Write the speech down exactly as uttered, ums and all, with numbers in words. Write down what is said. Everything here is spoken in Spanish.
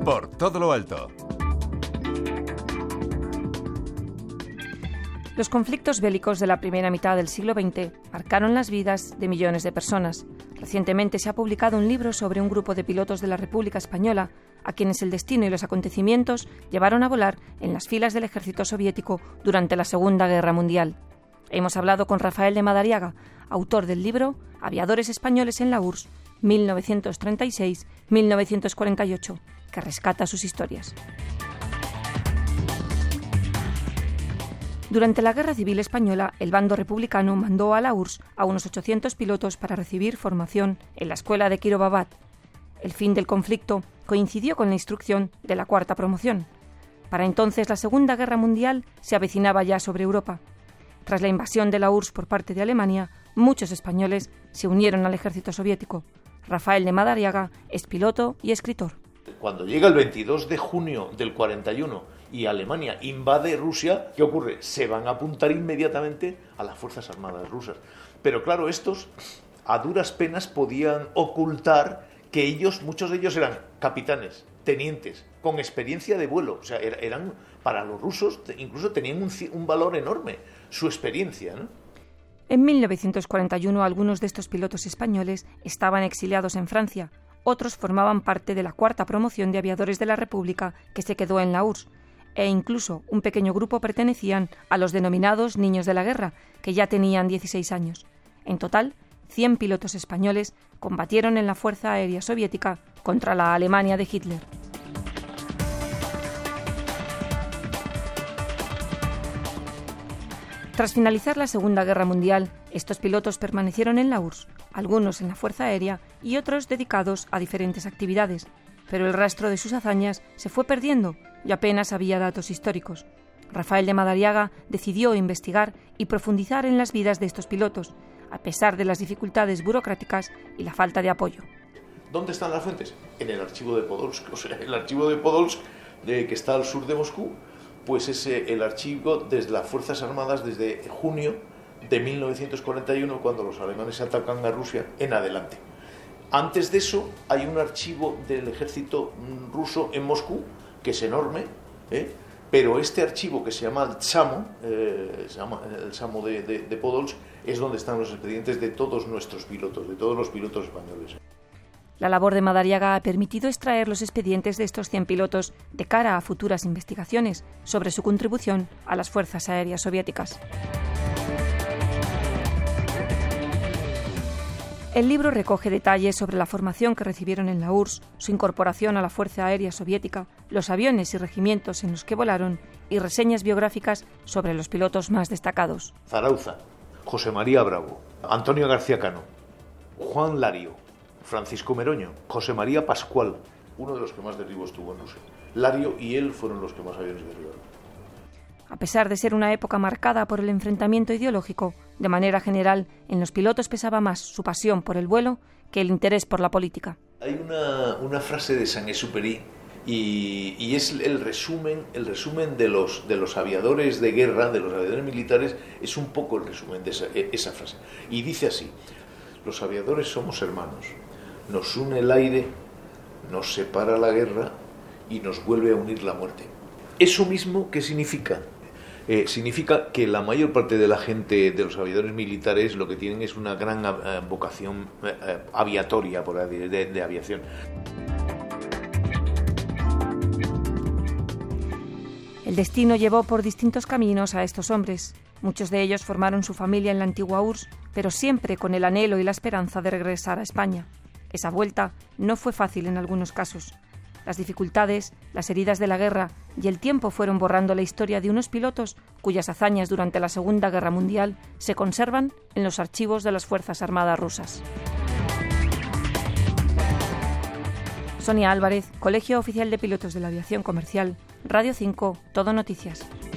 Por todo lo alto. Los conflictos bélicos de la primera mitad del siglo veinte marcaron las vidas de millones de personas. Recientemente se ha publicado un libro sobre un grupo de pilotos de la República Española a quienes el destino y los acontecimientos llevaron a volar en las filas del ejército soviético durante la Segunda Guerra Mundial. Hemos hablado con Rafael de Madariaga, autor del libro Aviadores españoles en la U R S S mil novecientos treinta y seis a mil novecientos cuarenta y ocho, que rescata sus historias. Durante la Guerra Civil Española, el bando republicano mandó a la U R S S a unos ochocientos pilotos para recibir formación en la escuela de Kirovohrad. El fin del conflicto coincidió con la instrucción de la Cuarta Promoción. Para entonces, la Segunda Guerra Mundial se avecinaba ya sobre Europa. Tras la invasión de la U R S S por parte de Alemania, muchos españoles se unieron al ejército soviético. Rafael de Madariaga es piloto y escritor. Cuando llega el veintidós de junio del cuarenta y uno y Alemania invade Rusia, ¿qué ocurre? Se van a apuntar inmediatamente a las Fuerzas Armadas rusas. Pero claro, estos a duras penas podían ocultar que ellos, muchos de ellos eran capitanes, tenientes, con experiencia de vuelo. O sea, eran, para los rusos, incluso tenían un, un valor enorme, su experiencia, ¿no? En mil novecientos cuarenta y uno, algunos de estos pilotos españoles estaban exiliados en Francia. Otros formaban parte de la Cuarta Promoción de Aviadores de la República, que se quedó en la U R S S, e incluso un pequeño grupo pertenecían a los denominados Niños de la Guerra, que ya tenían dieciséis años. En total, cien pilotos españoles combatieron en la Fuerza Aérea Soviética contra la Alemania de Hitler. Tras finalizar la Segunda Guerra Mundial, estos pilotos permanecieron en la U R S S, algunos en la Fuerza Aérea y otros dedicados a diferentes actividades, pero el rastro de sus hazañas se fue perdiendo y apenas había datos históricos. Rafael de Madariaga decidió investigar y profundizar en las vidas de estos pilotos, a pesar de las dificultades burocráticas y la falta de apoyo. ¿Dónde están las fuentes? En el archivo de Podolsk. O sea, el archivo de Podolsk, de, que está al sur de Moscú, pues es el archivo desde las Fuerzas Armadas desde junio de mil novecientos cuarenta y uno, cuando los alemanes atacan a Rusia, en adelante. Antes de eso hay un archivo del ejército ruso en Moscú, que es enorme, ¿eh? Pero este archivo, que se llama el Tsamo, eh, se llama el Tsamo de, de, de Podolsk, es donde están los expedientes de todos nuestros pilotos, de todos los pilotos españoles. La labor de Madariaga ha permitido extraer los expedientes de estos cien pilotos de cara a futuras investigaciones sobre su contribución a las fuerzas aéreas soviéticas. El libro recoge detalles sobre la formación que recibieron en la U R S S, su incorporación a la Fuerza Aérea Soviética, los aviones y regimientos en los que volaron y reseñas biográficas sobre los pilotos más destacados. Zarauza, José María Bravo, Antonio García Cano, Juan Lario, Francisco Meroño, José María Pascual, uno de los que más derribos tuvo en Rusia. Lario y él fueron los que más aviones derribaron. A pesar de ser una época marcada por el enfrentamiento ideológico, de manera general, en los pilotos pesaba más su pasión por el vuelo que el interés por la política. Hay una, una frase de Saint-Exupéry y, y es el resumen, el resumen de los, de los aviadores de guerra, de los aviadores militares, es un poco el resumen de esa, esa frase. Y dice así: los aviadores somos hermanos, nos une el aire, nos separa la guerra y nos vuelve a unir la muerte. ¿Eso mismo qué significa? Eh, significa que la mayor parte de la gente, de los aviadores militares, lo que tienen es una gran eh, vocación eh, aviatoria, por decir, de, de aviación. El destino llevó por distintos caminos a estos hombres. Muchos de ellos formaron su familia en la antigua U R S S, pero siempre con el anhelo y la esperanza de regresar a España. Esa vuelta no fue fácil en algunos casos. Las dificultades, las heridas de la guerra y el tiempo fueron borrando la historia de unos pilotos cuyas hazañas durante la Segunda Guerra Mundial se conservan en los archivos de las Fuerzas Armadas rusas. Sonia Álvarez, Colegio Oficial de Pilotos de la Aviación Comercial, Radio cinco, Todo Noticias.